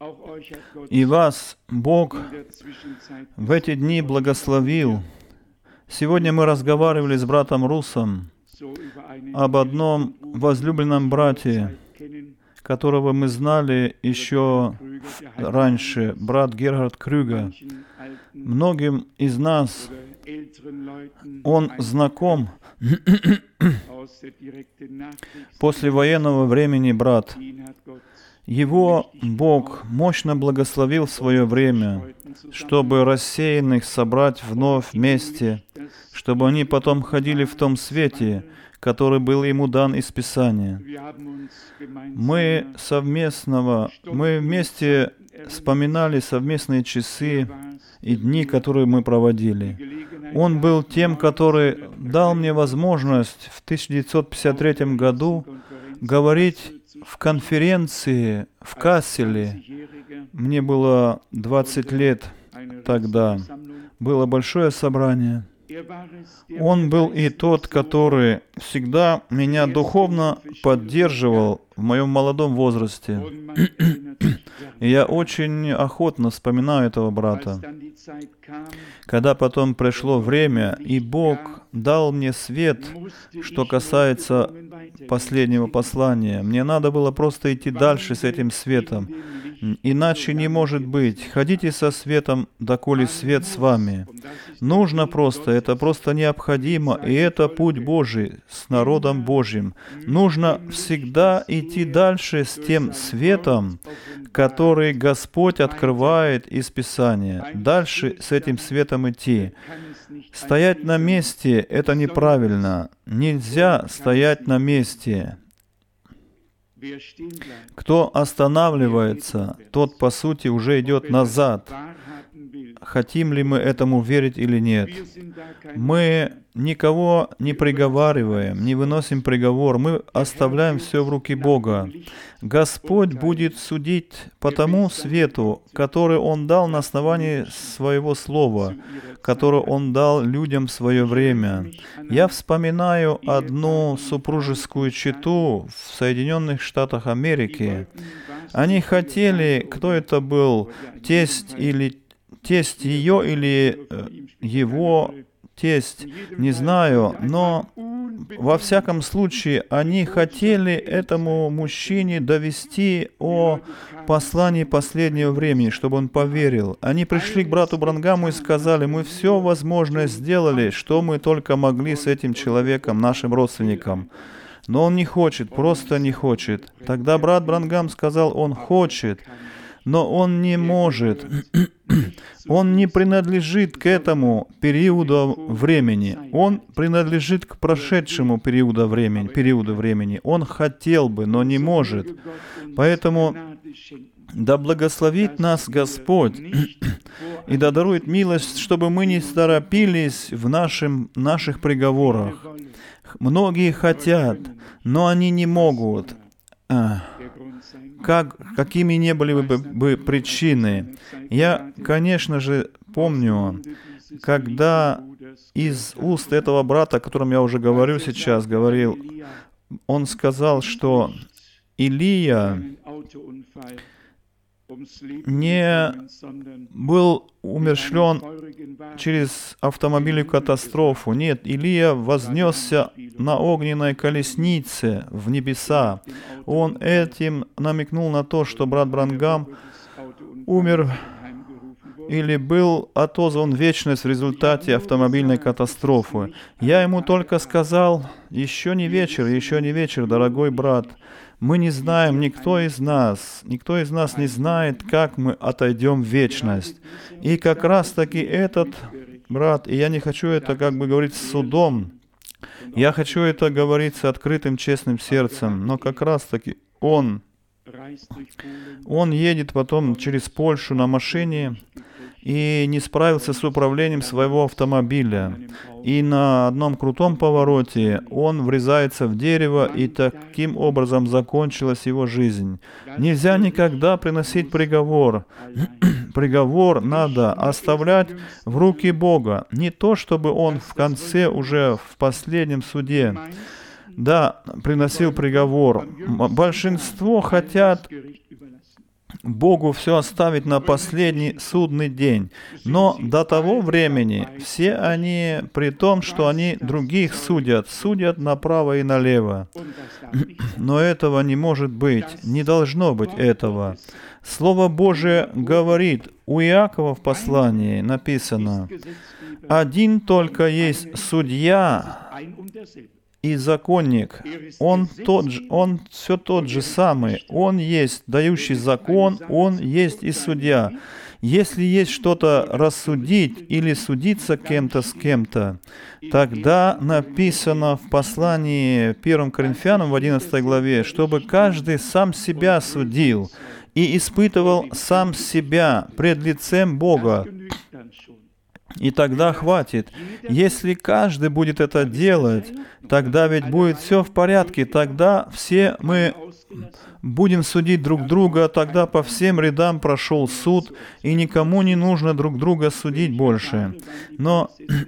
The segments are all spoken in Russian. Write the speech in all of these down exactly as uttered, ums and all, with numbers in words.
И вас Бог в эти дни благословил. Сегодня мы разговаривали с братом Русом об одном возлюбленном брате, которого мы знали еще раньше, брат Герхард Крюгер. Многим из нас он знаком. После военного времени брат. Его Бог мощно благословил в свое время, чтобы рассеянных собрать вновь вместе, чтобы они потом ходили в том свете, который был ему дан из Писания. Мы совместного, мы вместе вспоминали совместные часы и дни, которые мы проводили. Он был тем, который дал мне возможность в тысяча девятьсот пятьдесят третьем году говорить в конференции в Касселе. Мне было двадцать лет тогда. Было большое собрание. Он был и тот, который всегда меня духовно поддерживал в моем молодом возрасте. И я очень охотно вспоминаю этого брата. Когда потом пришло время, и Бог дал мне свет, что касается последнего послания, мне надо было просто идти дальше с этим светом. Иначе не может быть. Ходите со светом, доколе свет с вами. Нужно просто, это просто необходимо, и это путь Божий с народом Божьим. Нужно всегда идти дальше с тем светом, который Господь открывает из Писания. Дальше с этим светом идти. Стоять на месте — это неправильно. Нельзя стоять на месте. Кто останавливается, тот, по сути, уже идет назад. Хотим ли мы этому верить или нет? Мы никого не приговариваем, не выносим приговор. Мы оставляем все в руки Бога. Господь будет судить по тому свету, который Он дал на основании Своего Слова, который Он дал людям в свое время. Я вспоминаю одну супружескую чету в Соединенных Штатах Америки. Они хотели, кто это был, тесть или тесть ее или э, его тесть, не знаю, но во всяком случае они хотели этому мужчине довести о послании последнего времени, чтобы он поверил. Они пришли к брату Бранхаму и сказали: мы все возможное сделали, что мы только могли с этим человеком, нашим родственником. Но он не хочет, просто не хочет. Тогда брат Бранхам сказал: он хочет, но он не может. Он не принадлежит к этому периоду времени. Он принадлежит к прошедшему периоду времени. Периоду времени. Он хотел бы, но не может. Поэтому да благословит нас Господь и да дарует милость, чтобы мы не торопились в нашим, наших приговорах. Многие хотят, но они не могут. Как, какими не были бы, бы причины. Я, конечно же, помню, когда из уст этого брата, о котором я уже говорю сейчас, говорил, он сказал, что Илия не был умерщвлен через автомобильную катастрофу. Нет, Илия вознесся на огненной колеснице в небеса. Он этим намекнул на то, что брат Бранхам умер или был отозван в вечность в результате автомобильной катастрофы. Я ему только сказал: еще не вечер, еще не вечер, дорогой брат. Мы не знаем, никто из нас, никто из нас не знает, как мы отойдем в вечность. И как раз-таки этот брат, и я не хочу это как бы говорить с судом, я хочу это говорить с открытым, честным сердцем, но как раз-таки он, он едет потом через Польшу на машине и не справился с управлением своего автомобиля. И на одном крутом повороте он врезается в дерево, и таким образом закончилась его жизнь. Нельзя никогда приносить приговор. Приговор надо оставлять в руки Бога. Не то, чтобы он в конце, уже в последнем суде, да, приносил приговор. Большинство хотят Богу все оставить на последний судный день. Но до того времени все они, при том, что они других судят, судят направо и налево. Но этого не может быть, не должно быть этого. Слово Божие говорит, у Иакова в послании написано, «Один только есть судья и законник, он, тот же, он все тот же самый, он есть дающий закон, он есть и судья. Если есть что-то рассудить или судиться кем-то с кем-то, тогда написано в послании первым Коринфянам в одиннадцатой главе, чтобы каждый сам себя судил и испытывал сам себя пред лицем Бога. И тогда хватит. Если каждый будет это делать, тогда ведь будет все в порядке. Тогда все мы будем судить друг друга, тогда по всем рядам прошел суд, и никому не нужно друг друга судить больше. Но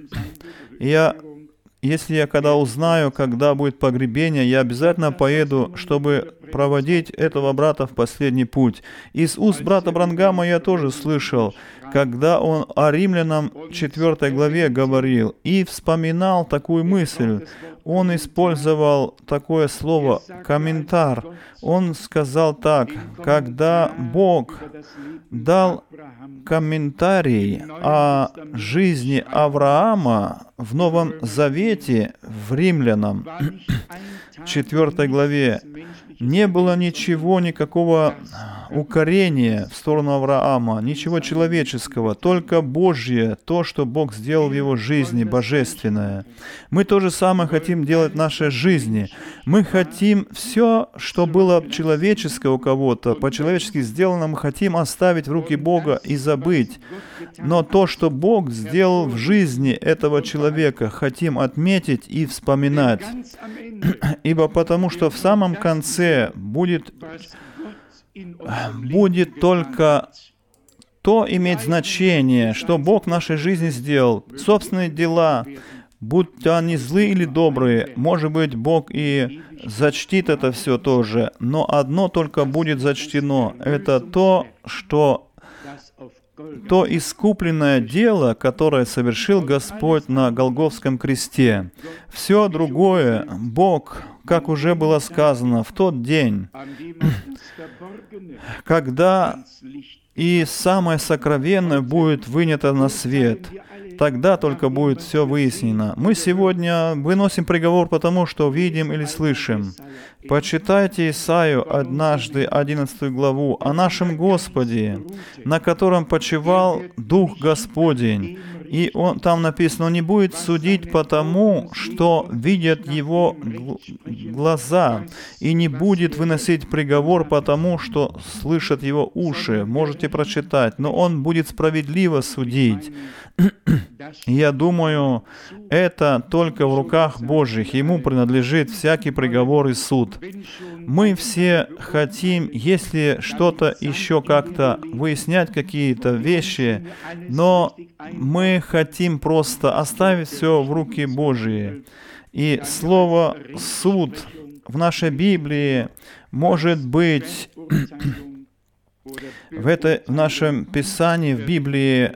я, если я когда узнаю, когда будет погребение, я обязательно поеду, чтобы проводить этого брата в последний путь. Из уст брата Бранхама я тоже слышал, когда он о Римлянам четвёртой главе говорил и вспоминал такую мысль. Он использовал такое слово «комментар». Он сказал так, когда Бог дал комментарий о жизни Авраама в Новом Завете в Римлянам четвёртой главе, не было ничего, никакого укорения в сторону Авраама, ничего человеческого, только Божье, то, что Бог сделал в его жизни, божественное. Мы то же самое хотим делать в нашей жизни. Мы хотим все, что было человеческое у кого-то, по-человечески сделано, мы хотим оставить в руки Бога и забыть. Но то, что Бог сделал в жизни этого человека, хотим отметить и вспоминать. Ибо потому, что в самом конце будет, будет только то иметь значение, что Бог в нашей жизни сделал. Собственные дела, будь они злые или добрые, может быть, Бог и зачтит это все тоже, но одно только будет зачтено. Это то, что то искупленное дело, которое совершил Господь на Голгофском кресте. Все другое Бог, как уже было сказано, в тот день, когда и самое сокровенное будет вынято на свет, тогда только будет все выяснено. Мы сегодня выносим приговор потому, что видим или слышим. Почитайте Исаию однажды, одиннадцатую главу, о нашем Господе, на котором почивал Дух Господень. И он, там написано, он не будет судить потому, что видят его глаза, и не будет выносить приговор потому, что слышат его уши. Можете прочитать. Но он будет справедливо судить. Я думаю, это только в руках Божьих. Ему принадлежит всякий приговор и суд. Мы все хотим, если что-то еще как-то выяснять какие-то вещи, но мы хотим просто оставить все в руки Божьи. И слово «суд» в нашей Библии может быть в, этой, в нашем Писании, в Библии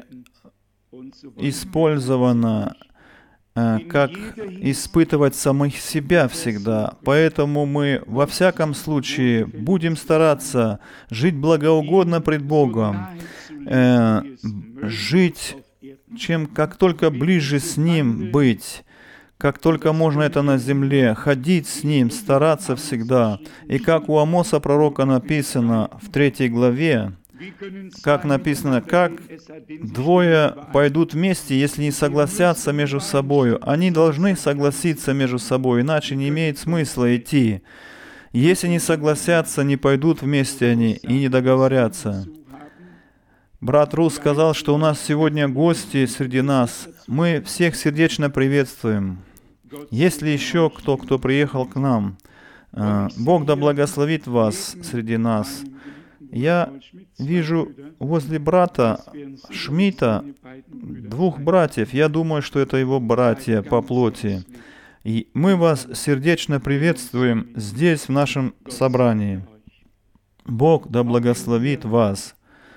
использовано э, как испытывать самих себя всегда. Поэтому мы во всяком случае будем стараться жить благоугодно пред Богом, э, жить, чем как только ближе с Ним быть, как только можно это на земле, ходить с Ним, стараться всегда. И как у Амоса пророка написано в третьей главе, как написано, как двое пойдут вместе, если не согласятся между собой. Они должны согласиться между собой, иначе не имеет смысла идти. Если не согласятся, не пойдут вместе они и не договорятся. Брат Рус сказал, что у нас сегодня гости среди нас. Мы всех сердечно приветствуем. Есть ли еще кто, кто приехал к нам? Бог да благословит вас среди нас. Я вижу возле брата Шмидта двух братьев. Я думаю, что это его братья по плоти. И мы вас сердечно приветствуем здесь, в нашем собрании. Бог да благословит вас.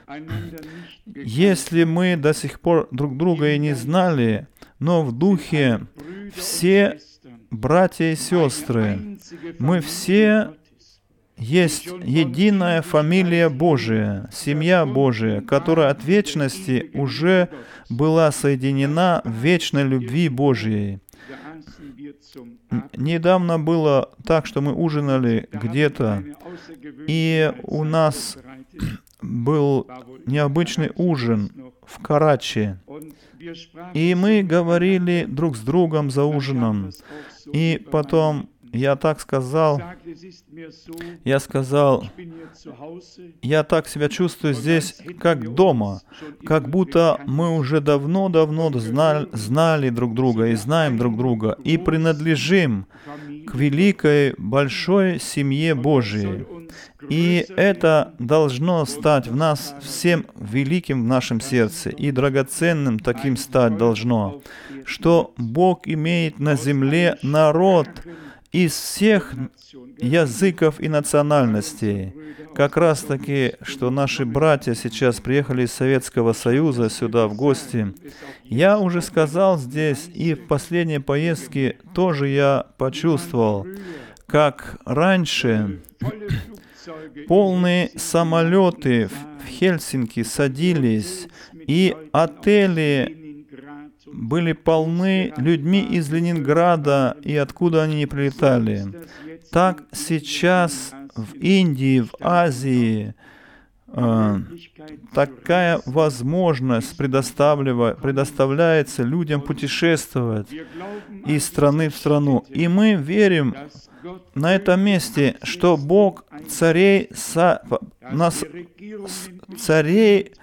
Если мы до сих пор друг друга и не знали, но в духе все братья и сестры, мы все есть единая фамилия Божия, семья Божия, которая от вечности уже была соединена в вечной любви Божьей. Недавно было так, что мы ужинали где-то, и у нас был необычный ужин в Карачи. И мы говорили друг с другом за ужином. И потом я так сказал, я сказал, я так себя чувствую здесь, как дома, как будто мы уже давно-давно знали, знали друг друга и знаем друг друга, и принадлежим к великой, большой семье Божией. И это должно стать в нас всем великим в нашем сердце и драгоценным таким стать должно, что Бог имеет на земле народ из всех языков и национальностей. Как раз таки, что наши братья сейчас приехали из Советского Союза сюда в гости. Я уже сказал здесь, и в последней поездке тоже я почувствовал, как раньше полные самолеты в Хельсинки садились, и отели были полны людьми из Ленинграда, и откуда они не прилетали. Так сейчас в Индии, в Азии э, такая возможность предоставляется людям путешествовать из страны в страну. И мы верим на этом месте, что Бог царей, са, нас, царей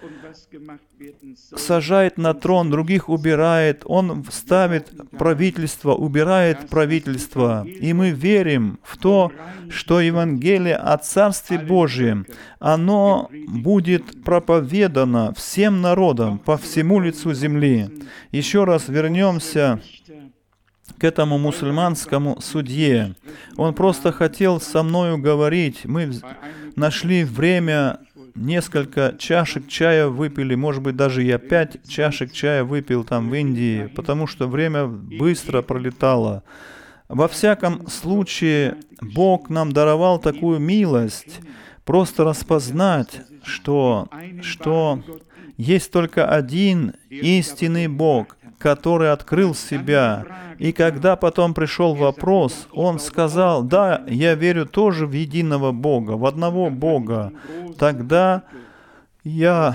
сажает на трон, других убирает, Он ставит правительство, убирает правительство. И мы верим в то, что Евангелие о Царстве Божьем, оно будет проповедано всем народам по всему лицу земли. Еще раз вернемся к этому мусульманскому судье. Он просто хотел со мною говорить. Мы нашли время, несколько чашек чая выпили, может быть, даже я пять чашек чая выпил там в Индии, потому что время быстро пролетало. Во всяком случае, Бог нам даровал такую милость, просто распознать, что, что есть только один истинный Бог, который открыл себя. И когда потом пришел вопрос, он сказал, да, я верю тоже в единого Бога, в одного Бога. Тогда я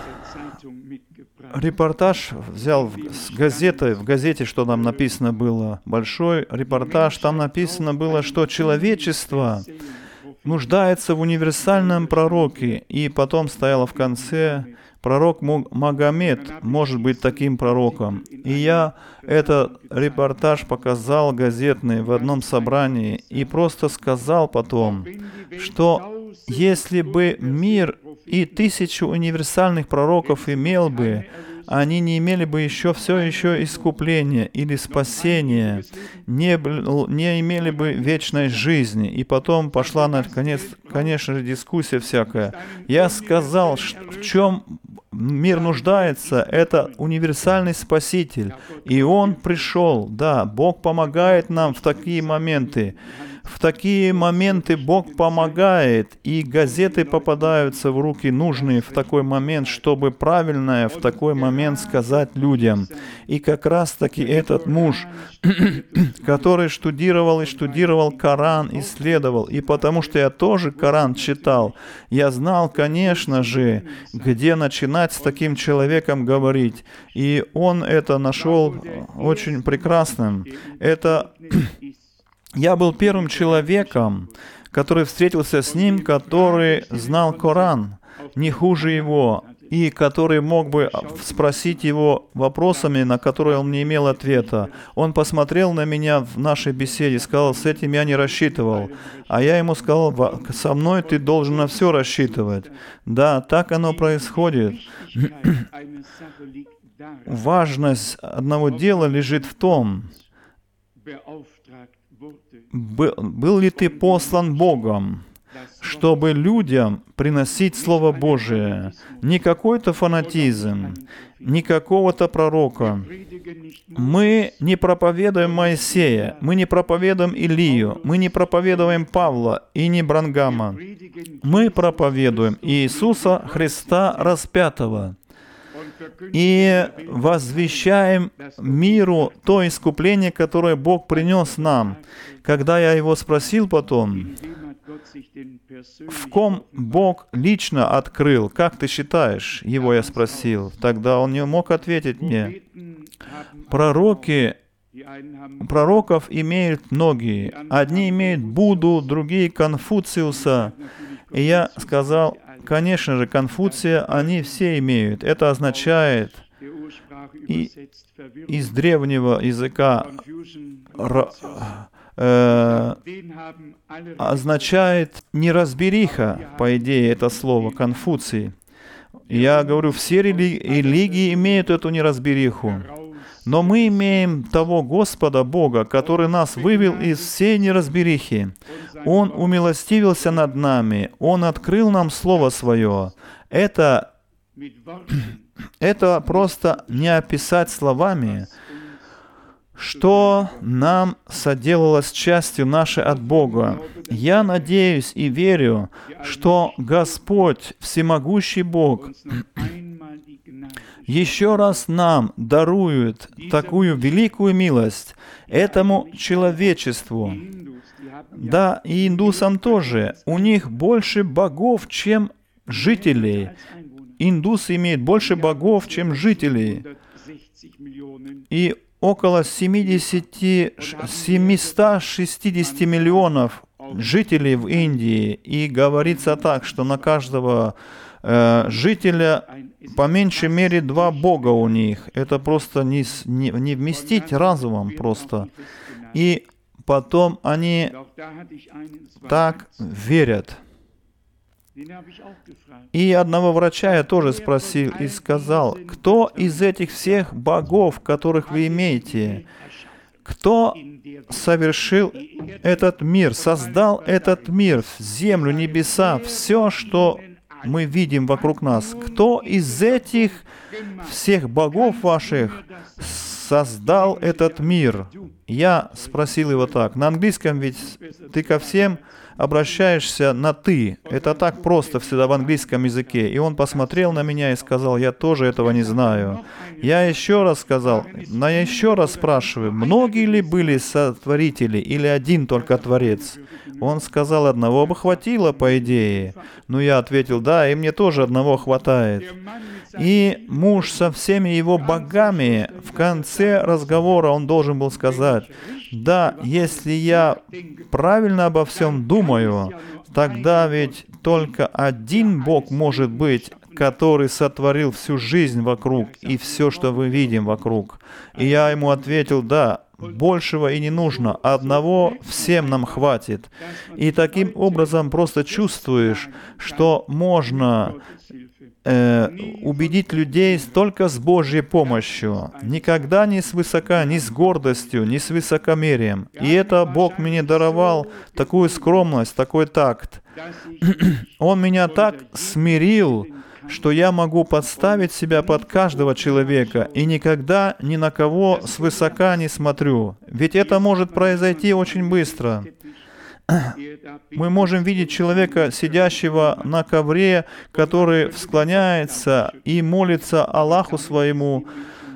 репортаж взял с газеты, в газете, что там написано было, большой репортаж, там написано было, что человечество нуждается в универсальном пророке, и потом стояло в конце, пророк Магомед может быть таким пророком. И я этот репортаж показал газетный в одном собрании и просто сказал потом, что если бы мир и тысячу универсальных пророков имел бы, они не имели бы еще все еще искупления или спасения, не, не имели бы вечной жизни. И потом пошла, наконец, конечно же, дискуссия всякая. Я сказал, в чем мир нуждается, это универсальный Спаситель. И Он пришел. Да, Бог помогает нам в такие моменты. В такие моменты Бог помогает, и газеты попадаются в руки нужные в такой момент, чтобы правильное в такой момент сказать людям. И как раз-таки этот муж, который штудировал и штудировал Коран, исследовал, и потому что я тоже Коран читал, я знал, конечно же, где начинать с таким человеком говорить. И он это нашел очень прекрасным. Это... Я был первым человеком, который встретился с ним, который знал Коран не хуже его, и который мог бы спросить его вопросами, на которые он не имел ответа. Он посмотрел на меня в нашей беседе и сказал, с этим я не рассчитывал. А я ему сказал, со мной ты должен на все рассчитывать. Да, так оно происходит. Важность одного дела лежит в том, был, был ли ты послан Богом? чтобы людям приносить Слово Божие. Не какой-то фанатизм, не какого-то пророка. Мы не проповедуем Моисея, мы не проповедуем Илию, мы не проповедуем Павла и не Бранхама. Мы проповедуем Иисуса Христа распятого и возвещаем миру то искупление, которое Бог принес нам. Когда я его спросил потом, в ком Бог лично открыл, как ты считаешь, его я спросил, тогда он не мог ответить мне. Пророки, пророков имеют многие. Одни имеют Будду, другие Конфуциуса. И я сказал, конечно же, Конфуция они все имеют. Это означает и, из древнего языка э, означает неразбериха, по идее, это слово Конфуций. Я говорю, все рели- религии имеют эту неразбериху. Но мы имеем того Господа Бога, который нас вывел из всей неразберихи. Он умилостивился над нами, Он открыл нам Слово Свое. Это, это просто не описать словами, что нам соделалось частью нашей от Бога. Я надеюсь и верю, что Господь, всемогущий Бог, еще раз нам дарует такую великую милость этому человечеству. Да, и индусам тоже. У них больше богов, чем жителей. Индусы имеют больше богов, чем жителей. И около семьсот шестьдесят миллионов жителей в Индии. И говорится так, что на каждого э, жителя по меньшей мере два бога у них. Это просто не, не, не вместить разумом просто. И потом они так верят. И одного врача я тоже спросил и сказал, кто из этих всех богов, которых вы имеете, кто совершил этот мир, создал этот мир, землю, небеса, все, что мы видим вокруг нас, кто из этих всех богов ваших создал этот мир? Я спросил его так. На английском ведь ты ко всем обращаешься на «ты». Это так просто всегда в английском языке. И он посмотрел на меня и сказал, я тоже этого не знаю. Я еще раз сказал, но я еще раз спрашиваю, многие ли были сотворители или один только Творец? Он сказал, одного бы хватило, по идее. Но я ответил, да, и мне тоже одного хватает. И муж со всеми его богами в конце разговора он должен был сказать, да, если я правильно обо всем думаю, тогда ведь только один Бог может быть, который сотворил всю жизнь вокруг и все, что мы видим вокруг. И я ему ответил, да, большего и не нужно, одного всем нам хватит. И таким образом просто чувствуешь, что можно э, убедить людей только с Божьей помощью, никогда не свысока, не с гордостью, не с высокомерием. И это Бог мне даровал, такую скромность, такой такт. Он меня так смирил, что я могу подставить себя под каждого человека и никогда ни на кого свысока не смотрю. Ведь это может произойти очень быстро. Мы можем видеть человека, сидящего на ковре, который склоняется и молится Аллаху своему,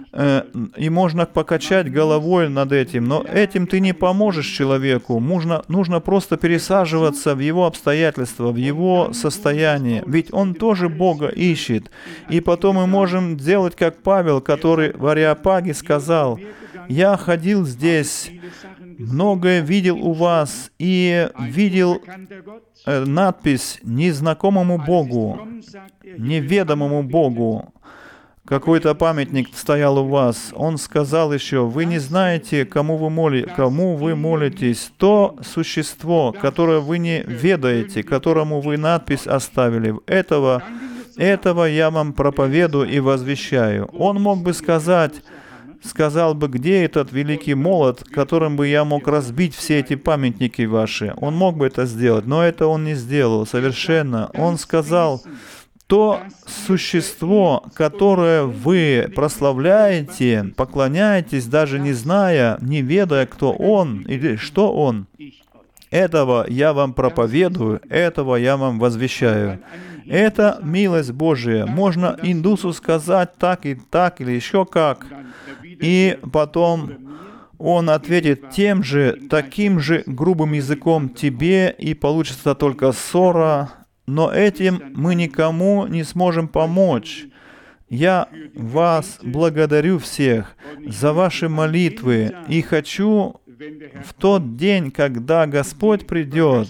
и можно покачать головой над этим, но этим ты не поможешь человеку. Нужно, нужно просто пересаживаться в его обстоятельства, в его состояние. Ведь он тоже Бога ищет. И потом мы можем делать, как Павел, который в Ареопаге сказал, «Я ходил здесь, многое видел у вас, и видел э, надпись «Незнакомому Богу», «Неведомому Богу». Какой-то памятник стоял у вас. Он сказал еще, вы не знаете, кому вы, моли, кому вы молитесь. То существо, которое вы не ведаете, которому вы надпись оставили. Этого, этого я вам проповедую и возвещаю. Он мог бы сказать, сказал бы, где этот великий молот, которым бы я мог разбить все эти памятники ваши. Он мог бы это сделать, но это он не сделал совершенно. Он сказал, то существо, которое вы прославляете, поклоняетесь, даже не зная, не ведая, кто он или что он, этого я вам проповедую, этого я вам возвещаю. Это милость Божия. Можно индусу сказать так и так, или еще как. И потом он ответит тем же, таким же грубым языком тебе, и получится только ссора. Но этим мы никому не сможем помочь. Я вас благодарю всех за ваши молитвы и хочу в тот день, когда Господь придет,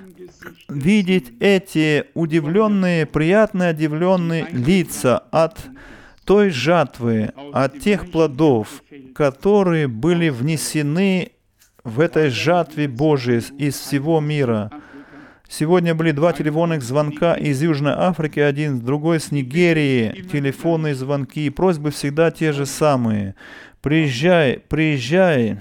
видеть эти удивленные, приятно удивленные лица от той жатвы, от тех плодов, которые были внесены в этой жатве Божией из всего мира. Сегодня были два телефонных звонка из Южной Африки, один, другой с Нигерии, телефонные звонки, просьбы всегда те же самые. Приезжай, приезжай,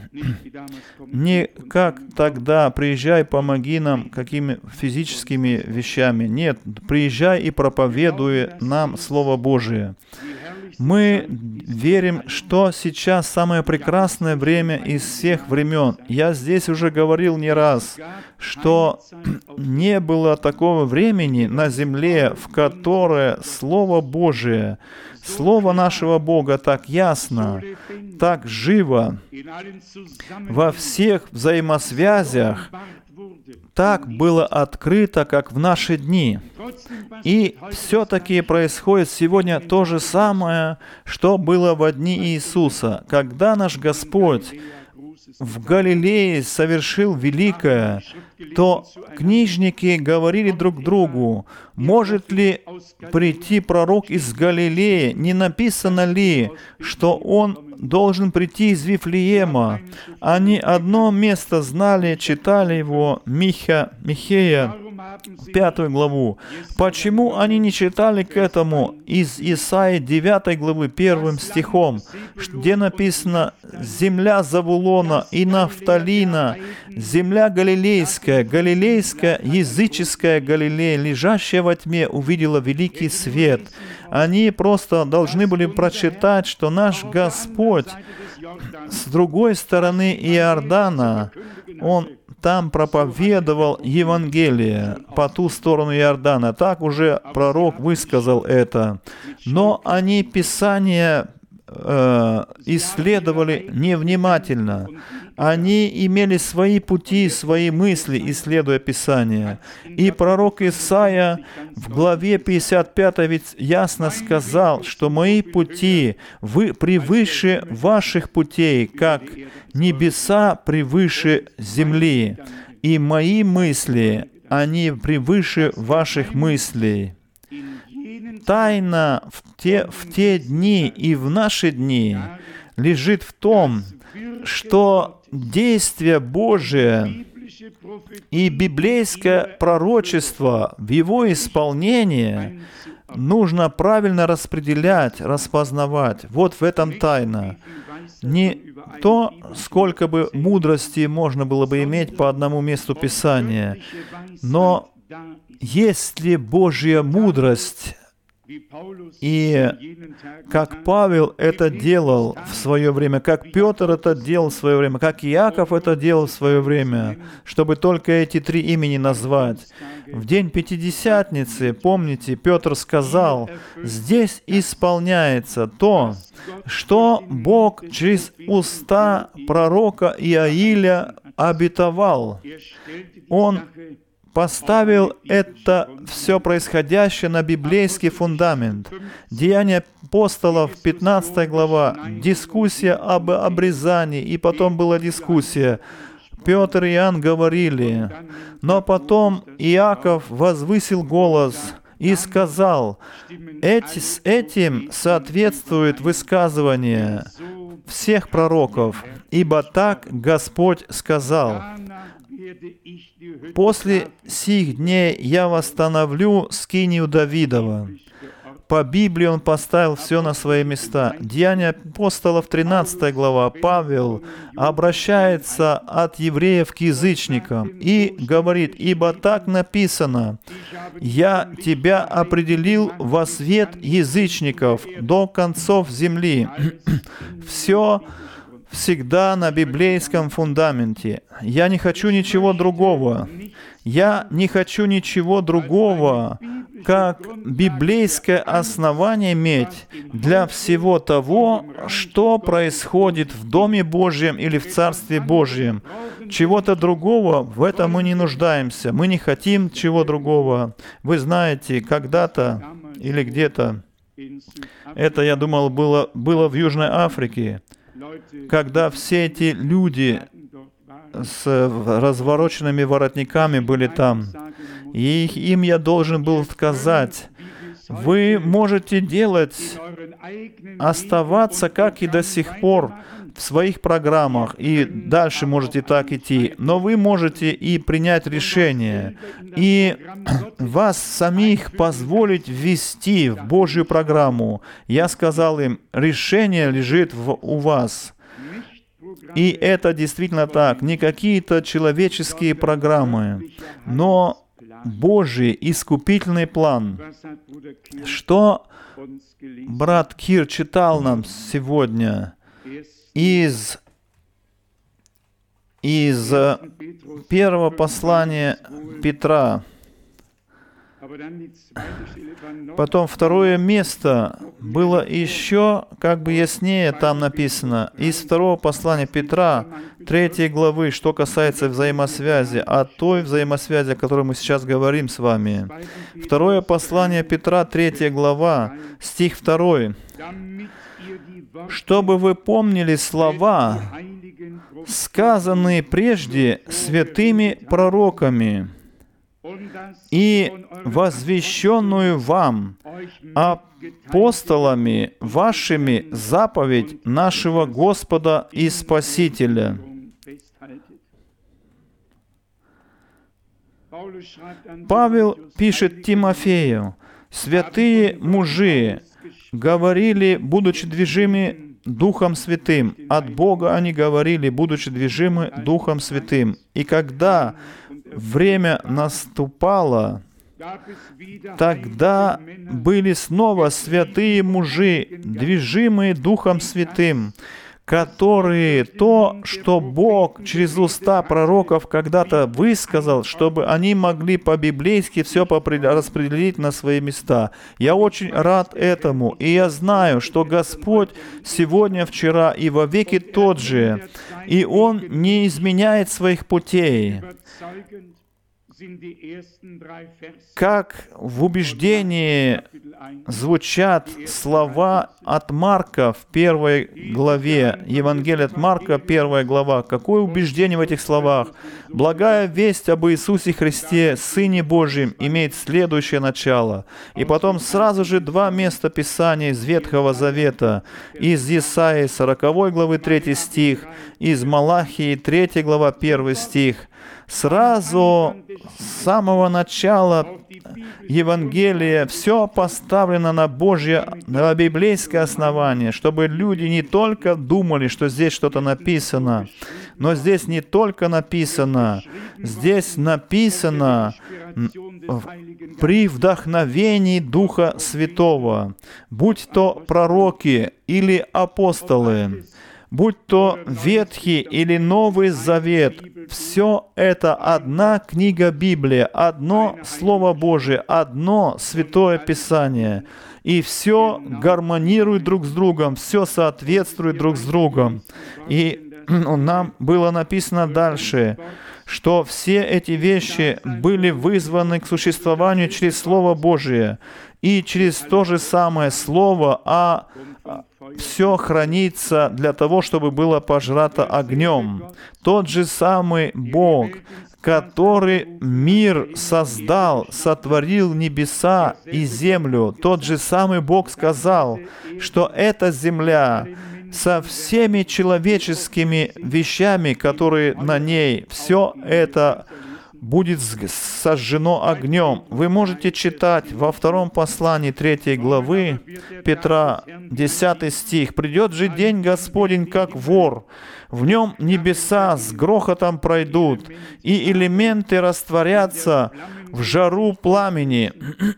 не как тогда, приезжай, помоги нам какими физическими вещами. Нет, приезжай и проповедуй нам Слово Божие. Мы верим, что сейчас самое прекрасное время из всех времен. Я здесь уже говорил не раз, что не было такого времени на земле, в которое Слово Божие, Слово нашего Бога так ясно, так живо, во всех взаимосвязях, так было открыто, как в наши дни. И все-таки происходит сегодня то же самое, что было во дни Иисуса, когда наш Господь в Галилее совершил великое, то книжники говорили друг другу, может ли прийти пророк из Галилеи, не написано ли, что он должен прийти из Вифлеема. Они одно место знали, читали его, Миха, Михея, пятую главу. Почему они не читали к этому из Исаии девятой главы первым стихом, где написано «Земля Завулона и Нафталина, земля Галилейская, Галилейская, языческая Галилея, лежащая во тьме, увидела великий свет». Они просто должны были прочитать, что наш Господь с другой стороны Иордана, Он там проповедовал Евангелие по ту сторону Иордана. Так уже пророк высказал это. Но они Писание э, исследовали невнимательно. Они имели свои пути, свои мысли, исследуя Писание. И пророк Исаия в главе пятьдесят пятой ведь ясно сказал, что «мои пути вы превыше ваших путей, как небеса превыше земли, и мои мысли, они превыше ваших мыслей». Тайна в те, в те дни и в наши дни лежит в том, что действие Божие и библейское пророчество в его исполнении нужно правильно распределять, распознавать. Вот в этом тайна. Не то, сколько бы мудрости можно было бы иметь по одному месту Писания, но есть ли Божья мудрость, и как Павел это делал в свое время, как Петр это делал в свое время, как Иаков это делал в свое время, чтобы только эти три имени назвать. В день Пятидесятницы, помните, Петр сказал, «Здесь исполняется то, что Бог через уста пророка Иаиля обетовал». Он поставил это все происходящее на библейский фундамент. Деяния апостолов, пятнадцатая глава, дискуссия об обрезании, и потом была дискуссия. Петр и Иоанн говорили, но потом Иаков возвысил голос и сказал, Эти, с этим соответствует высказывание всех пророков, ибо так Господь сказал. После сих дней я восстановлю скинию Давидова. по Библии он поставил все на свои места. Деяния апостолов, тринадцатая глава, Павел обращается от евреев к язычникам и говорит: «Ибо так написано, я тебя определил во свет язычников до концов земли». Все всегда на библейском фундаменте. Я не хочу ничего другого. Я не хочу ничего другого, как библейское основание иметь для всего того, что происходит в Доме Божьем или в Царстве Божьем. Чего-то другого, в этом мы не нуждаемся. Мы не хотим чего другого. Вы знаете, когда-то или где-то, это, я думал, было, было в Южной Африке, когда все эти люди с развороченными воротниками были там, и им я должен был сказать: вы можете делать, оставаться, как и до сих пор, в своих программах, и дальше можете так идти, но вы можете и принять решение, и вас самих позволить ввести в Божью программу. Я сказал им: решение лежит в, у вас. И это действительно так, не какие-то человеческие программы, но Божий искупительный план. Что брат Кир читал нам сегодня из, из первого послания Петра. Потом второе место было еще как бы яснее, там написано, из второго послания Петра, третьей главы, что касается взаимосвязи, о той взаимосвязи, о которой мы сейчас говорим с вами. Второе послание Петра, третья глава, стих второй. «Чтобы вы помнили слова, сказанные прежде святыми пророками, и возвещенную вам апостолами вашими заповедь нашего Господа и Спасителя». Павел пишет Тимофею: «Святые мужи говорили, будучи движимы Духом Святым». От Бога они говорили, будучи движимы Духом Святым. И когда время наступало, тогда были снова святые мужи, движимые Духом Святым, которые то, что Бог через уста пророков когда-то высказал, чтобы они могли по-библейски все распределить на свои места. Я очень рад этому, и я знаю, что Господь сегодня, вчера и вовеки тот же, и Он не изменяет своих путей. Как в убеждении звучат слова от Марка в первой главе, Евангелие от Марка, первая глава. Какое убеждение в этих словах? «Благая весть об Иисусе Христе, Сыне Божьем, имеет следующее начало». И потом сразу же два места Писания из Ветхого Завета. Из Исаии сороковой главы третий стих, из Малахии третья глава первый стих. Сразу с самого начала Евангелия все поставлено на Божье, на библейское основание, чтобы люди не только думали, что здесь что-то написано, но здесь не только написано, здесь написано при вдохновении Духа Святого, будь то пророки или апостолы, будь то Ветхий или Новый Завет, все это одна книга Библии, одно Слово Божие, одно Святое Писание. И все гармонирует друг с другом, все соответствует друг с другом. И нам было написано дальше, что все эти вещи были вызваны к существованию через Слово Божие. И через то же самое Слово, а все хранится для того, чтобы было пожрато огнем. Тот же самый Бог, который мир создал, сотворил небеса и землю, тот же самый Бог сказал, что эта земля со всеми человеческими вещами, которые на ней, все это будет сожжено огнем. Вы можете читать во втором послании третьей главы Петра, десятый стих. «Придет же день Господень, как вор. В нем небеса с грохотом пройдут, и элементы растворятся в жару пламени,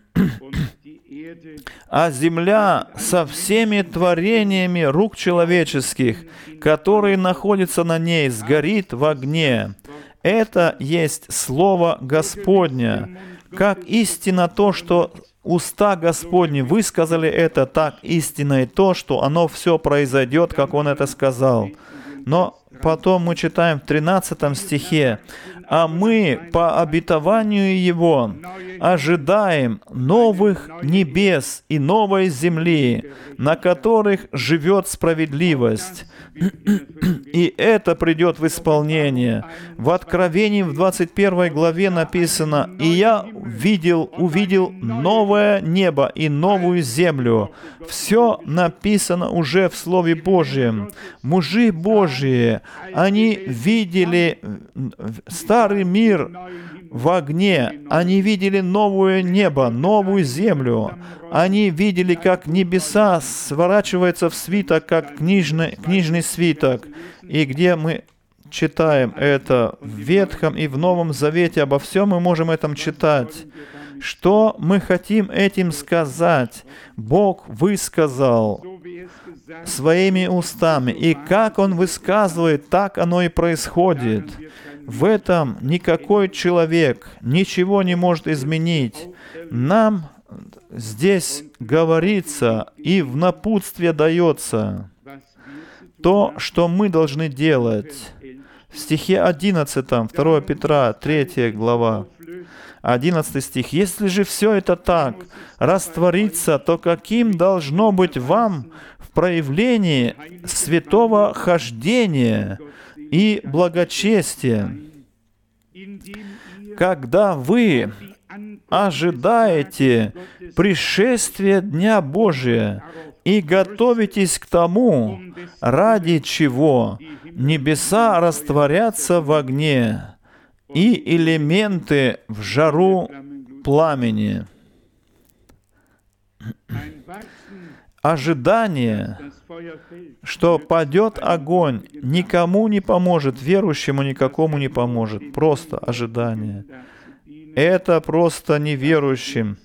а земля со всеми творениями рук человеческих, которые находятся на ней, сгорит в огне». Это есть Слово Господня. Как истина то, что уста Господни высказали это, так истинно и то, что оно все произойдет, как Он это сказал. Но потом мы читаем в тринадцатом стихе: «А мы по обетованию Его ожидаем новых небес и новой земли, на которых живет справедливость». И это придет в исполнение. В Откровении в двадцать первой главе написано: «И я видел, увидел новое небо и новую землю». Все написано уже в Слове Божьем. Мужи Божьи, они видели старый мир в огне, они видели новое небо, новую землю. Они видели, как небеса сворачиваются в свиток, как книжный, книжный свиток. И где мы читаем это в Ветхом и в Новом Завете, обо всем мы можем этом читать. Что мы хотим этим сказать? Бог высказал своими устами, и как Он высказывает, так оно и происходит. В этом никакой человек ничего не может изменить. Нам здесь говорится и в напутствие дается то, что мы должны делать. В стихе одиннадцатом, второе Петра, третья глава, одиннадцатый стих. «Если же все это так растворится, то каким должно быть вам в проявлении святого хождения и благочестия, когда вы ожидаете пришествия Дня Божия и готовитесь к тому, ради чего небеса растворятся в огне и элементы в жару пламени». Ожидание, что падет огонь, никому не поможет, верующему никакому не поможет. Просто ожидание. Это просто неверующим.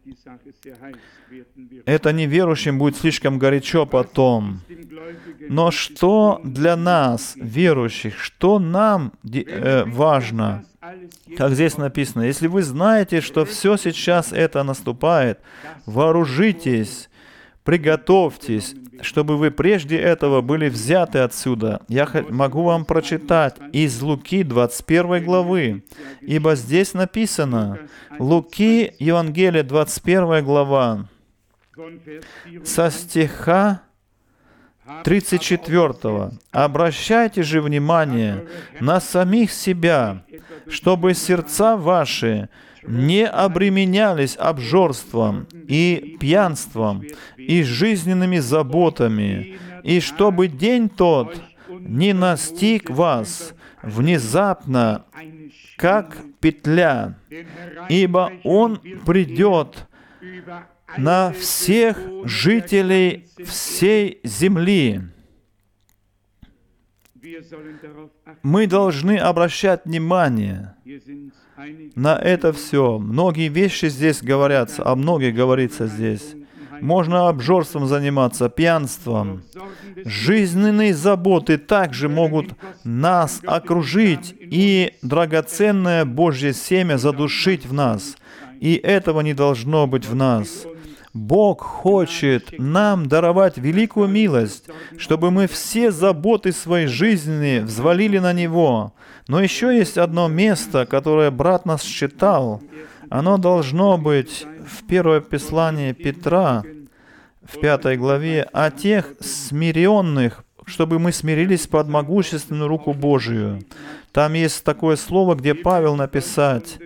Это неверующим будет слишком горячо потом. Но что для нас, верующих, что нам э, важно? Как здесь написано: если вы знаете, что все сейчас это наступает, вооружитесь, приготовьтесь, чтобы вы прежде этого были взяты отсюда. Я могу вам прочитать из Луки двадцать первой главы, ибо здесь написано, Луки, Евангелие, двадцать первая глава, со стиха тридцать четвёртого. «Обращайте же внимание на самих себя, чтобы сердца ваши не обременялись обжорством и пьянством и жизненными заботами, и чтобы день тот не настиг вас внезапно, как петля, ибо он придет на всех жителей всей земли». Мы должны обращать внимание на это все. Многие вещи здесь говорятся, о многих говорится здесь. Можно обжорством заниматься, пьянством. Жизненные заботы также могут нас окружить и драгоценное Божье семя задушить в нас. И этого не должно быть в нас. Бог хочет нам даровать великую милость, чтобы мы все заботы своей жизни взвалили на Него. Но еще есть одно место, которое брат нас читал. Оно должно быть в первое послание Петра, в пятой главе, о тех смиренных, чтобы мы смирились под могущественную руку Божию. Там есть такое слово, где Павел написать: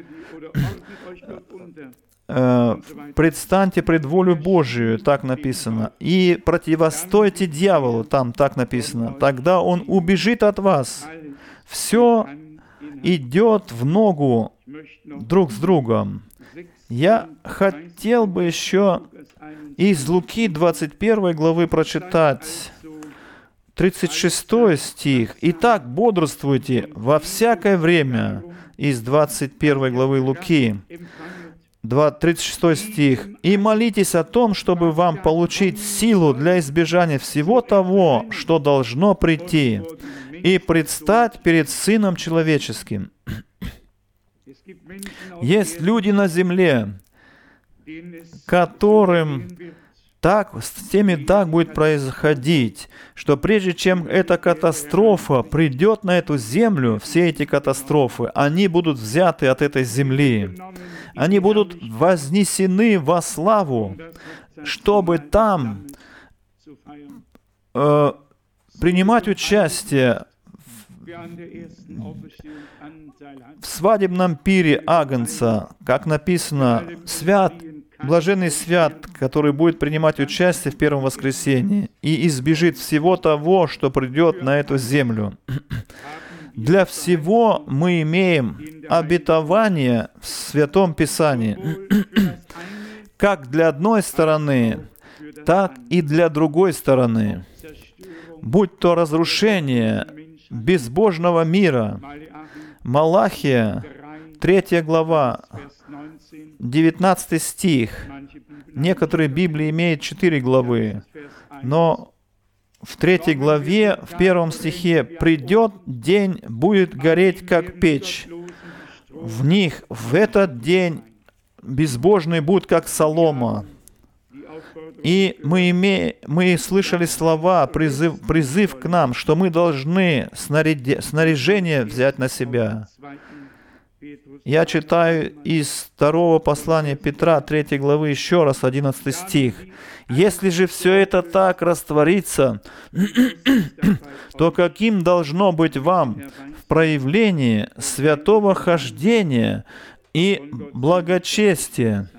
«Предстаньте пред волю Божию», так написано, «и противостойте дьяволу», там так написано, «тогда он убежит от вас». Все идет в ногу друг с другом. Я хотел бы еще из Луки двадцать первой главы прочитать тридцать шестой стих. «Итак, бодрствуйте во всякое время», из двадцать первой главы Луки, тридцать шестой стих. «И молитесь о том, чтобы вам получить силу для избежания всего того, что должно прийти, и предстать перед Сыном Человеческим». Есть люди на земле, которым так, с теми так будет происходить, что прежде чем эта катастрофа придет на эту землю, все эти катастрофы, они будут взяты от этой земли. Они будут вознесены во славу, чтобы там э, принимать участие в свадебном пире Агнца, как написано, свят, блаженный свят, который будет принимать участие в первом воскресении и избежит всего того, что придет на эту землю. Для всего мы имеем обетование в Святом Писании, как для одной стороны, так и для другой стороны. Будь то разрушение безбожного мира. Малахия, третья глава, девятнадцатый стих. Некоторые Библии имеют четыре главы, но в третьей главе, в первом стихе, «Придет день, будет гореть, как печь. В них, в этот день, безбожные будут, как солома». И мы, име... мы слышали слова, призыв, призыв к нам, что мы должны снаряди... снаряжение взять на себя. Я читаю из второго послания Петра, третьей главы, еще раз, одиннадцатый стих. «Если же все это так растворится, то каким должно быть вам в проявлении святого хождения и благочестия?»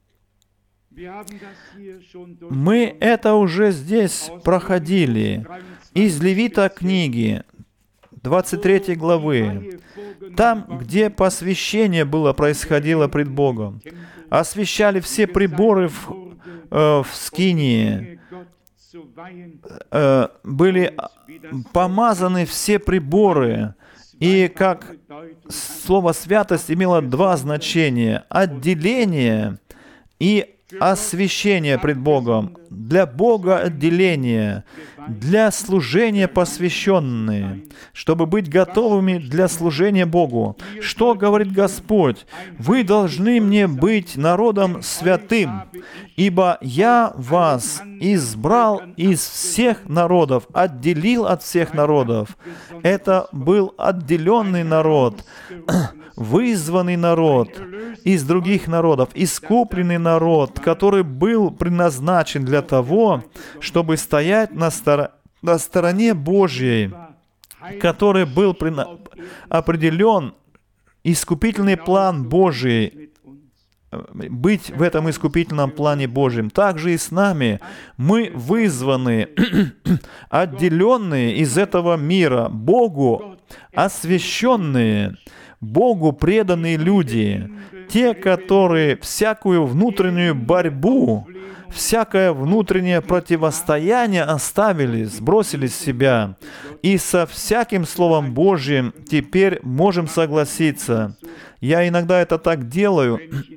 Мы это уже здесь проходили. Из Левита книги, двадцать третьей главы, там, где посвящение было, происходило пред Богом. Освящали все приборы в, э, в скинии. Э, были помазаны все приборы. И как слово «святость» имело два значения. Отделение и освящение пред Богом, для Бога отделение, для служения посвященные, чтобы быть готовыми для служения Богу. Что говорит Господь? «Вы должны мне быть народом святым, ибо я вас избрал из всех народов, отделил от всех народов». Это был отделенный народ, вызванный народ из других народов, искупленный народ, который был предназначен для того, чтобы стоять на, стор... на стороне Божьей, который был прина... определен, искупительный план Божий, быть в этом искупительном плане Божьем. Также и с нами мы вызваны, отделенные из этого мира, Богу освященные, Богу преданные люди, те, которые всякую внутреннюю борьбу, всякое внутреннее противостояние оставили, сбросили с себя, и со всяким Словом Божьим теперь можем согласиться. Я иногда это так делаю,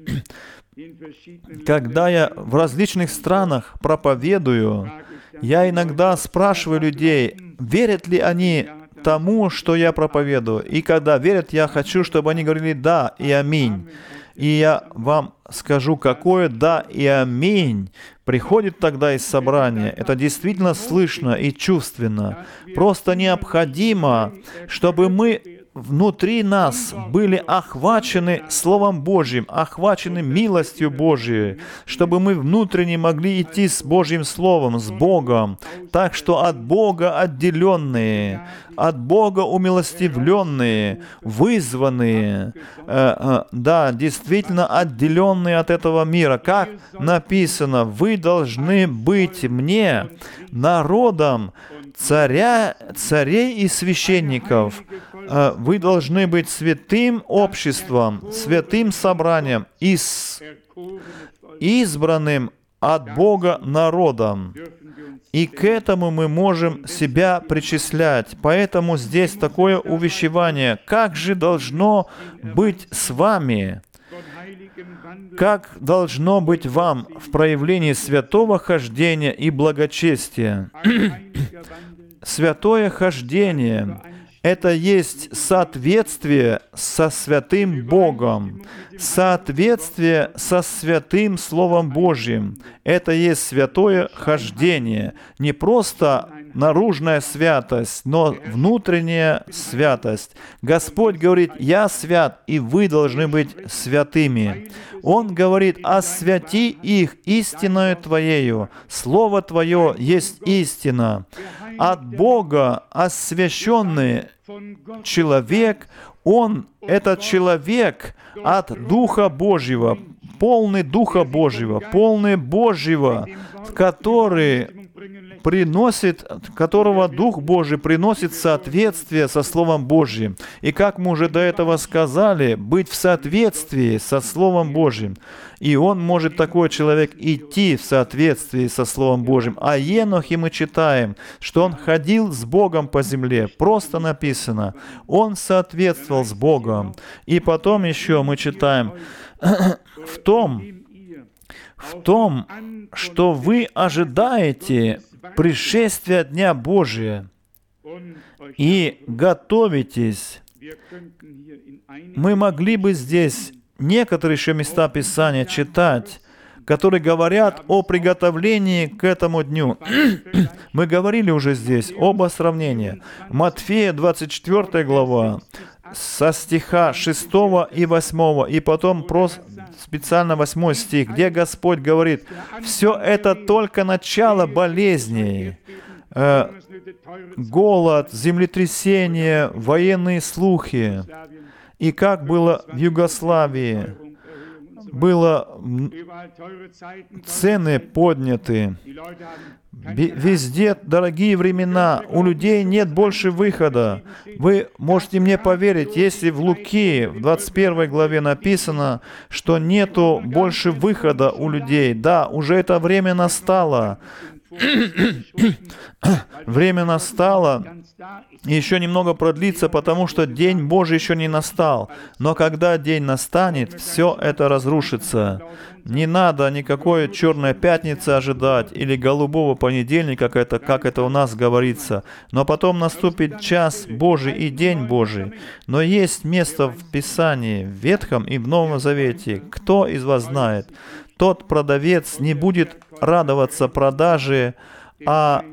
когда я в различных странах проповедую, я иногда спрашиваю людей, верят ли они тому, что я проповедую. И когда верят, я хочу, чтобы они говорили «да» и «аминь». И я вам скажу, какое «да» и «аминь» приходит тогда из собрания. Это действительно слышно и чувственно. Просто необходимо, чтобы мы внутри нас были охвачены Словом Божьим, охвачены милостью Божией, чтобы мы внутренне могли идти с Божьим Словом, с Богом, так что от Бога отделенные, от Бога умилостивленные, вызванные, э, э, да, действительно отделенные от этого мира. Как написано, вы должны быть мне народом царя, царей и священников. вы должны быть святым обществом, святым собранием, из, избранным от Бога народом. И к этому мы можем себя причислять. Поэтому здесь такое увещевание. Как же должно быть с вами? Как должно быть вам в проявлении святого хождения и благочестия? Святое хождение — это есть соответствие со святым Богом, соответствие со святым Словом Божьим. Это есть святое хождение. Не просто наружная святость, но внутренняя святость. Господь говорит: «Я свят, и вы должны быть святыми». Он говорит: «Освяти их истиною Твоею». Слово Твое есть истина. От Бога освященный человек, он, этот человек от Духа Божьего, полный Духа Божьего, полный Божьего, который приносит, которого Дух Божий приносит соответствие со Словом Божьим. И как мы уже до этого сказали, быть в соответствии со Словом Божьим. И он может, такой человек, идти в соответствии со Словом Божьим. О Енохе мы читаем, что он ходил с Богом по земле. Просто написано. Он соответствовал с Богом. И потом еще мы читаем в том, в том, что вы ожидаете пришествия Дня Божия и готовитесь. Мы могли бы здесь некоторые еще места Писания читать, которые говорят о приготовлении к этому дню. Мы говорили уже здесь оба сравнения. Матфея, двадцать четвёртая глава, со стиха шестого и восьмого, и потом просто специально восьмой стих, где Господь говорит: «Все это только начало болезней, э, голод, землетрясение, военные слухи». И как было в Югославии, было цены подняты. Везде дорогие времена, у людей нет больше выхода. Вы можете мне поверить, если в Луки, в двадцать первой главе написано, что нету больше выхода у людей. Да, уже это время настало. Время настало, и еще немного продлится, потому что День Божий еще не настал. Но когда день настанет, все это разрушится. Не надо никакой черной пятницы ожидать или голубого понедельника, как это, как это у нас говорится. Но потом наступит час Божий и День Божий. Но есть место в Писании, в Ветхом и в Новом Завете. Кто из вас знает? Тот продавец не будет радоваться продаже, а,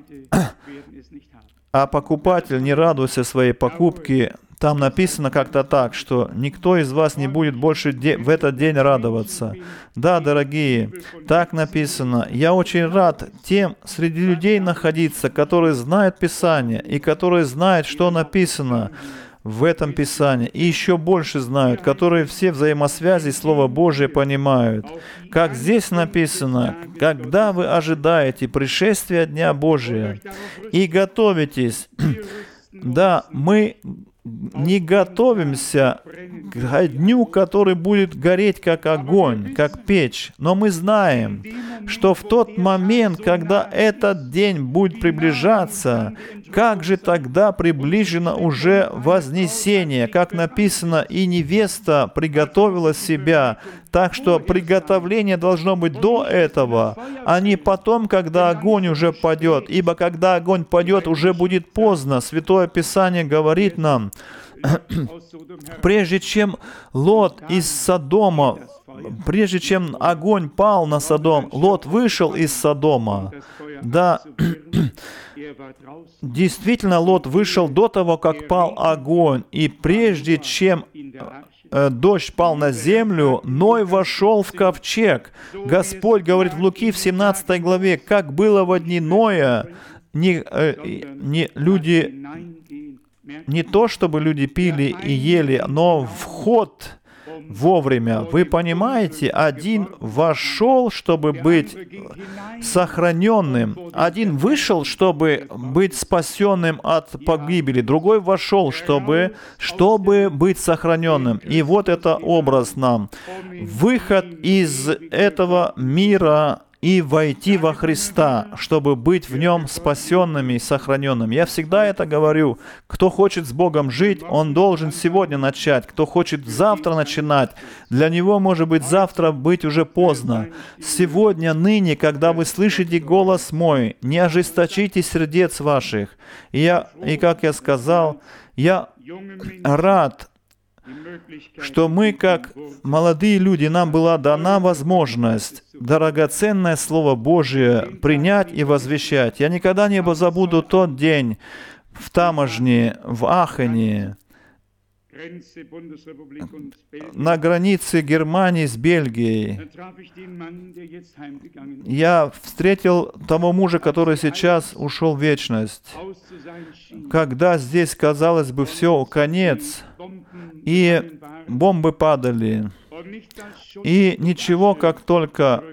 а покупатель не радуется своей покупке. Там написано как-то так, что никто из вас не будет больше де- в этот день радоваться. Да, дорогие, так написано. Я очень рад тем среди людей находиться, которые знают Писание и которые знают, что написано в этом Писании, и еще больше знают, которые все взаимосвязи Слова Божия понимают. Как здесь написано: когда вы ожидаете пришествия Дня Божия и готовитесь. Да, мы не готовимся к дню, который будет гореть как огонь, как печь. Но мы знаем, что в тот момент, когда этот день будет приближаться, как же тогда приближено уже вознесение, как написано, и невеста приготовила себя. Так что приготовление должно быть до этого, а не потом, когда огонь уже падет. Ибо когда огонь падет, уже будет поздно. Святое Писание говорит нам, прежде чем Лот из Содома, прежде чем огонь пал на Содом, Лот вышел из Содома. Да, действительно, Лот вышел до того, как пал огонь. И прежде чем дождь пал на землю, Ной вошел в ковчег. Господь говорит в Луки в семнадцатой главе, как было во дни Ноя, не, не, люди, не то, чтобы люди пили и ели, но вход вовремя. Вы понимаете, один вошел, чтобы быть сохраненным. Один вышел, чтобы быть спасенным от погибели. Другой вошел, чтобы, чтобы быть сохраненным. И вот это образ нам. Выход из этого мира и войти во Христа, чтобы быть в Нем спасенными и сохраненными. Я всегда это говорю. Кто хочет с Богом жить, он должен сегодня начать. Кто хочет завтра начинать, для него, может быть, завтра быть уже поздно. Сегодня, ныне, когда вы слышите голос мой, не ожесточите сердец ваших. И, я, и как я сказал, я рад, что мы, как молодые люди, нам была дана возможность драгоценное Слово Божие принять и возвещать. Я никогда не забуду тот день в таможне, в Ахене, на границе Германии с Бельгией. Я встретил того мужа, который сейчас ушел в вечность. Когда здесь, казалось бы, все, конец, и бомбы падали, и ничего, как только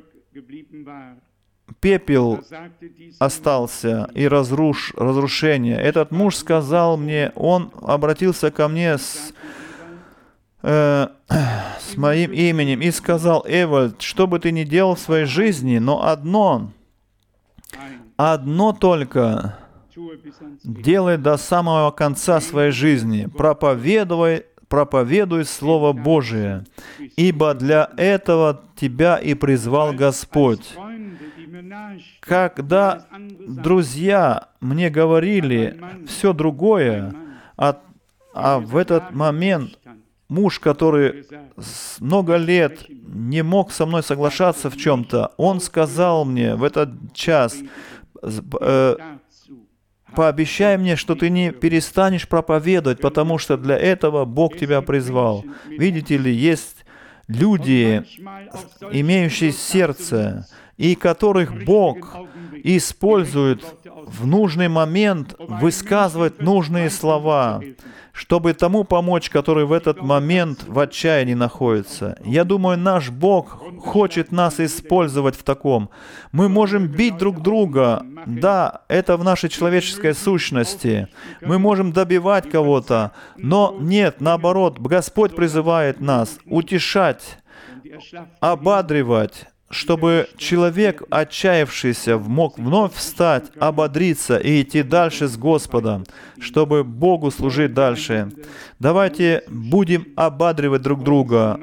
пепел остался и разруш, разрушение. Этот муж сказал мне, он обратился ко мне с, э, с моим именем и сказал: Эвальд, что бы ты ни делал в своей жизни, но одно, одно только делай до самого конца своей жизни, проповедуй, проповедуй Слово Божие, ибо для этого тебя и призвал Господь. Когда друзья мне говорили все другое, а, а в этот момент муж, который много лет не мог со мной соглашаться в чем-то, он сказал мне в этот час: э, пообещай мне, что ты не перестанешь проповедовать, потому что для этого Бог тебя призвал. Видите ли, есть люди, имеющие сердце, и которых Бог использует в нужный момент высказывать нужные слова, чтобы тому помочь, который в этот момент в отчаянии находится. Я думаю, наш Бог хочет нас использовать в таком. Мы можем бить друг друга. Да, это в нашей человеческой сущности. Мы можем добивать кого-то. Но нет, наоборот, Господь призывает нас утешать, ободривать, чтобы человек, отчаявшийся, мог вновь встать, ободриться и идти дальше с Господом, чтобы Богу служить дальше. Давайте будем ободривать друг друга,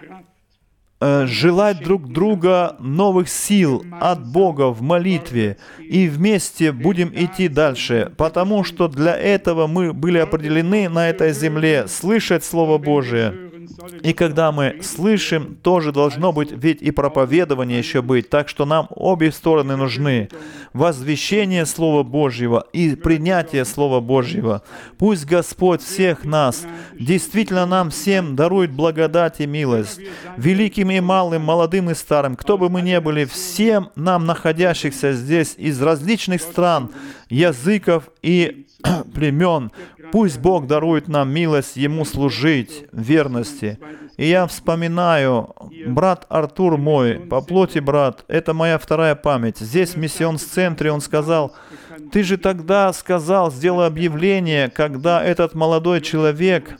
желать друг друга новых сил от Бога в молитве, и вместе будем идти дальше, потому что для этого мы были определены на этой земле слышать Слово Божие. И когда мы слышим, тоже должно быть ведь и проповедование еще быть. Так что нам обе стороны нужны. Возвещение Слова Божьего и принятие Слова Божьего. Пусть Господь всех нас, действительно нам всем дарует благодать и милость. Великим и малым, молодым и старым, кто бы мы ни были, всем нам, находящихся здесь из различных стран, языков и племен, пусть Бог дарует нам милость Ему служить в верности. И я вспоминаю, брат Артур мой, по плоти брат, это моя вторая память. Здесь в миссионс-центре он сказал: ты же тогда сказал, сделал объявление, когда этот молодой человек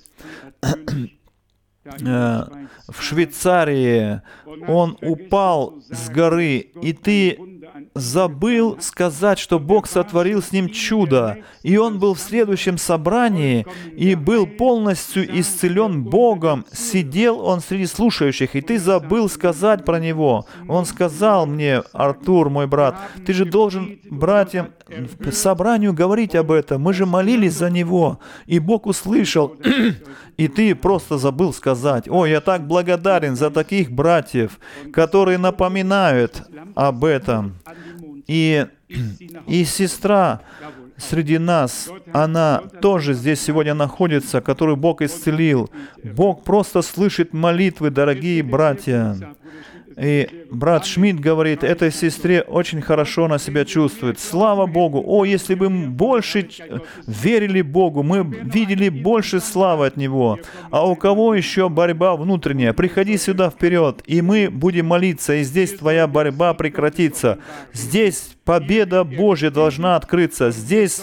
э, в Швейцарии, он упал с горы, и ты забыл сказать, что Бог сотворил с ним чудо, и он был в следующем собрании и был полностью исцелен Богом. Сидел он среди слушающих, и ты забыл сказать про него. Он сказал мне: Артур, мой брат, ты же должен братьям в собранию говорить об этом. Мы же молились за него, и Бог услышал, и ты просто забыл сказать. О, я так благодарен за таких братьев, которые напоминают об этом. И, и сестра среди нас, она тоже здесь сегодня находится, которую Бог исцелил. Бог просто слышит молитвы, дорогие братья. И брат Шмидт говорит, этой сестре очень хорошо она себя чувствует. Слава Богу! О, если бы мы больше верили Богу, мы видели больше славы от Него. А у кого еще борьба внутренняя? Приходи сюда вперед, и мы будем молиться, и здесь твоя борьба прекратится. Здесь победа Божья должна открыться. Здесь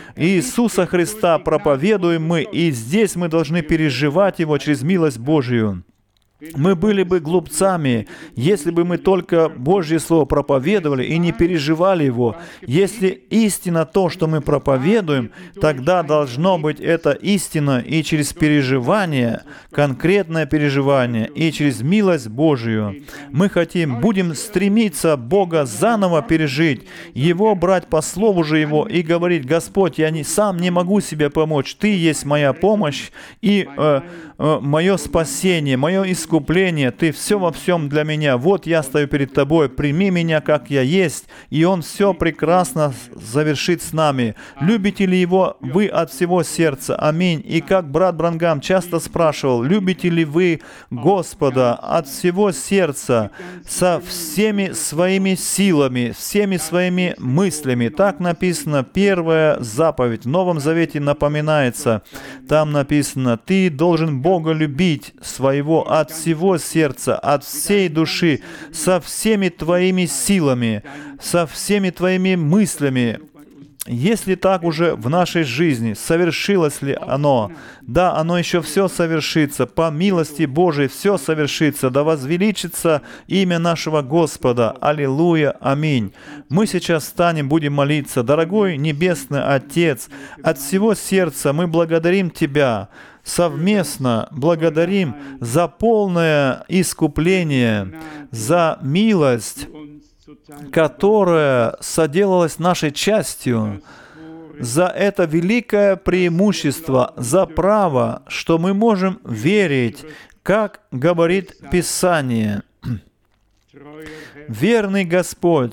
Иисуса Христа проповедуем мы, и здесь мы должны переживать Его через милость Божию. Мы были бы глупцами, если бы мы только Божье Слово проповедовали и не переживали его. Если истина то, что мы проповедуем, тогда должно быть это истина и через переживание, конкретное переживание, и через милость Божию. Мы хотим, будем стремиться Бога заново пережить, Его брать по Слову же Его и говорить: «Господь, я не, сам не могу себе помочь, Ты есть моя помощь и э, э, мое спасение, мое искупление. Искупление, Ты все во всем для меня. Вот я стою перед Тобой, прими меня, как я есть, и Он все прекрасно завершит с нами. Любите ли Его вы от всего сердца? Аминь. И как брат Бранхам часто спрашивал, любите ли вы Господа от всего сердца, со всеми своими силами, всеми своими мыслями? Так написано, первая заповедь в Новом Завете напоминается. Там написано: Ты должен Бога любить своего от всего сердца, от всей души, со всеми твоими силами, со всеми твоими мыслями. Если так уже в нашей жизни, совершилось ли оно? Да, оно еще все совершится. По милости Божией все совершится. Да возвеличится имя нашего Господа. Аллилуйя. Аминь. Мы сейчас встанем, будем молиться. Дорогой Небесный Отец, от всего сердца мы благодарим Тебя. Совместно благодарим за полное искупление, за милость, которая соделалась нашей частью, за это великое преимущество, за право, что мы можем верить, как говорит Писание. Верный Господь,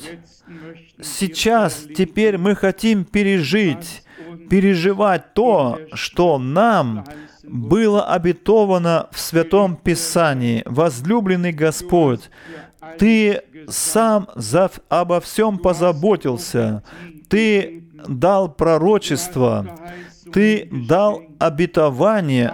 сейчас, теперь мы хотим пережить, переживать то, что нам было обетовано в Святом Писании. Возлюбленный Господь, Ты сам за, обо всем позаботился. Ты дал пророчество. Ты дал обетование.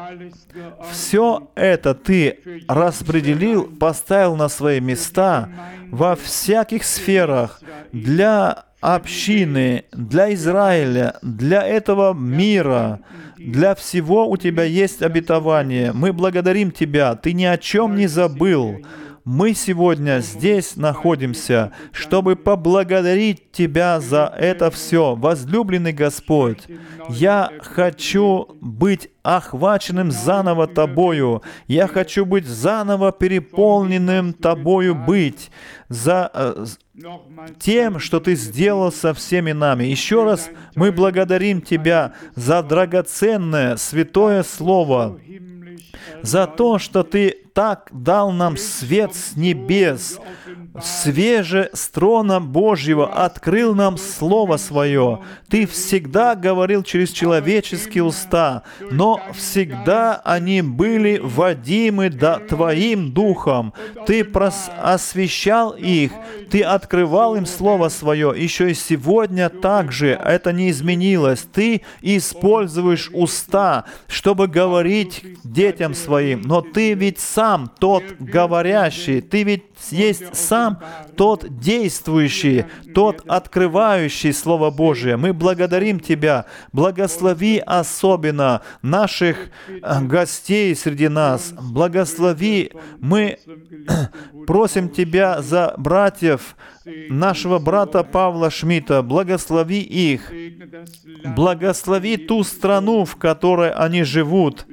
Все это Ты распределил, поставил на свои места во всяких сферах для общины, для Израиля, для этого мира. Для всего у Тебя есть обетование. Мы благодарим Тебя. Ты ни о чем не забыл. Мы сегодня здесь находимся, чтобы поблагодарить Тебя за это все. Возлюбленный Господь, я хочу быть охваченным заново Тобою. Я хочу быть заново переполненным Тобою быть. За э, тем, что Ты сделал со всеми нами. Еще раз мы благодарим Тебя за драгоценное святое Слово, за то, что Ты так дал нам свет с небес, свеже с трона Божьего открыл нам Слово Свое. Ты всегда говорил через человеческие уста, но всегда они были водимы да, Твоим Духом. Ты прос- освещал их, Ты открывал им Слово Свое. Еще и сегодня также это не изменилось. Ты используешь уста, чтобы говорить детям Своим, но Ты ведь сам тот говорящий, Ты ведь есть сам тот действующий, тот открывающий Слово Божие. Мы благодарим Тебя. Благослови особенно наших гостей среди нас. Благослови. Мы просим Тебя за братьев, нашего брата Павла Шмидта. Благослови их. Благослови ту страну, в которой они живут.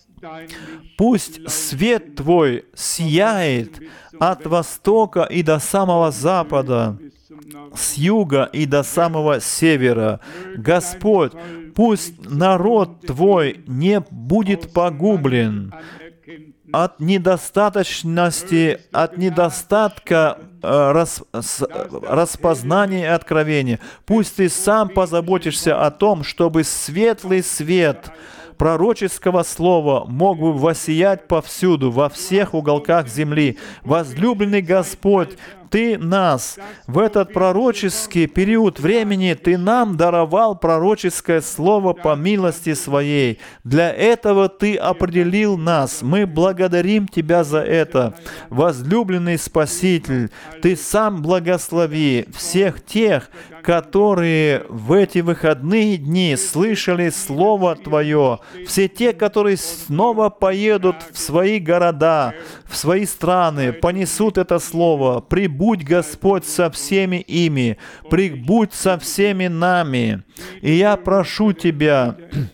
Пусть свет Твой сияет от востока и до самого запада, с юга и до самого севера. Господь, пусть народ Твой не будет погублен от недостаточности, от недостатка э, рас, с, распознания и откровения. Пусть Ты сам позаботишься о том, чтобы светлый свет пророческого слова мог бы воссиять повсюду, во всех уголках земли. Возлюбленный Господь, Ты нас в этот пророческий период времени, Ты нам даровал пророческое слово по милости Своей. Для этого Ты определил нас. Мы благодарим Тебя за это. Возлюбленный Спаситель, Ты сам благослови всех тех, которые в эти выходные дни слышали Слово Твое, все те, которые снова поедут в свои города, в свои страны, понесут это Слово. Прибудь, Господь, со всеми ими, прибудь со всеми нами. И я прошу Тебя,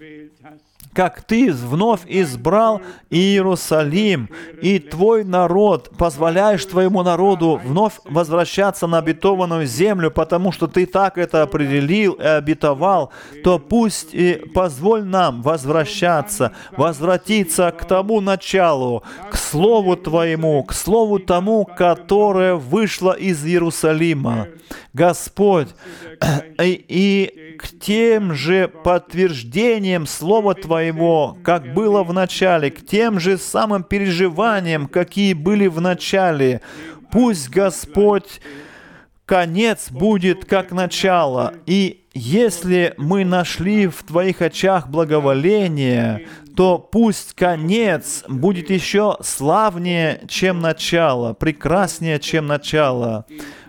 как Ты вновь избрал Иерусалим, и Твой народ, позволяешь Твоему народу вновь возвращаться на обетованную землю, потому что Ты так это определил и обетовал, то пусть и позволь нам возвращаться, возвратиться к тому началу, к Слову Твоему, к Слову тому, которое вышло из Иерусалима. Господь, и, и к тем же подтверждениям Слова Твоего, как было в начале, к тем же самым переживаниям, какие были в начале. Пусть, Господь, конец будет как начало. И если мы нашли в Твоих очах благоволение, то пусть конец будет еще славнее, чем начало, прекраснее, чем начало.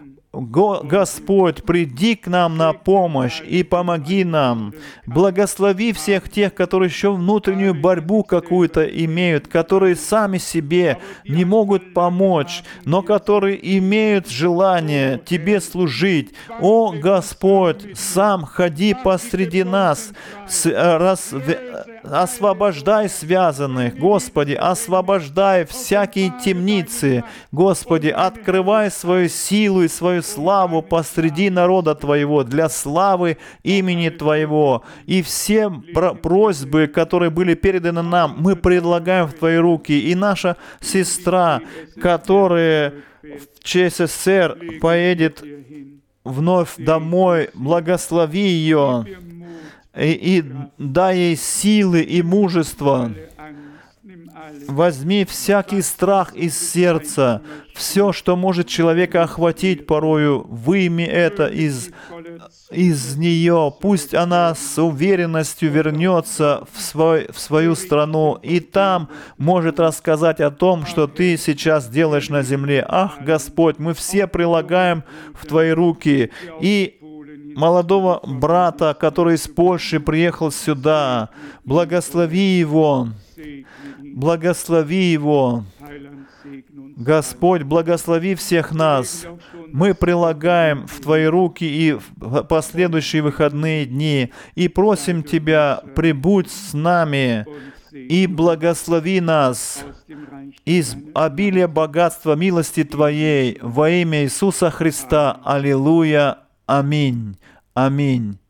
Господь, приди к нам на помощь и помоги нам. Благослови всех тех, которые еще внутреннюю борьбу какую-то имеют, которые сами себе не могут помочь, но которые имеют желание Тебе служить. О, Господь, сам ходи посреди нас, раз, освобождай связанных, Господи, освобождай всякие темницы, Господи, открывай свою силу и свою славу посреди народа Твоего, для славы имени Твоего. И все просьбы, которые были переданы нам, мы предлагаем в Твои руки. И наша сестра, которая в ЧССР поедет вновь домой, благослови ее и, и дай ей силы и мужество. Возьми всякий страх из сердца, все, что может человека охватить порою, выйми это из, из нее. Пусть она с уверенностью вернется в, свой, в свою страну и там может рассказать о том, что Ты сейчас делаешь на земле. Ах, Господь, мы все прилагаем в Твои руки. И молодого брата, который из Польши приехал сюда, благослови его. Благослови его. Господь, благослови всех нас. Мы прилагаем в Твои руки и в последующие выходные дни и просим Тебя, прибудь с нами и благослови нас из обилия богатства милости Твоей во имя Иисуса Христа. Аллилуйя. Аминь. Аминь.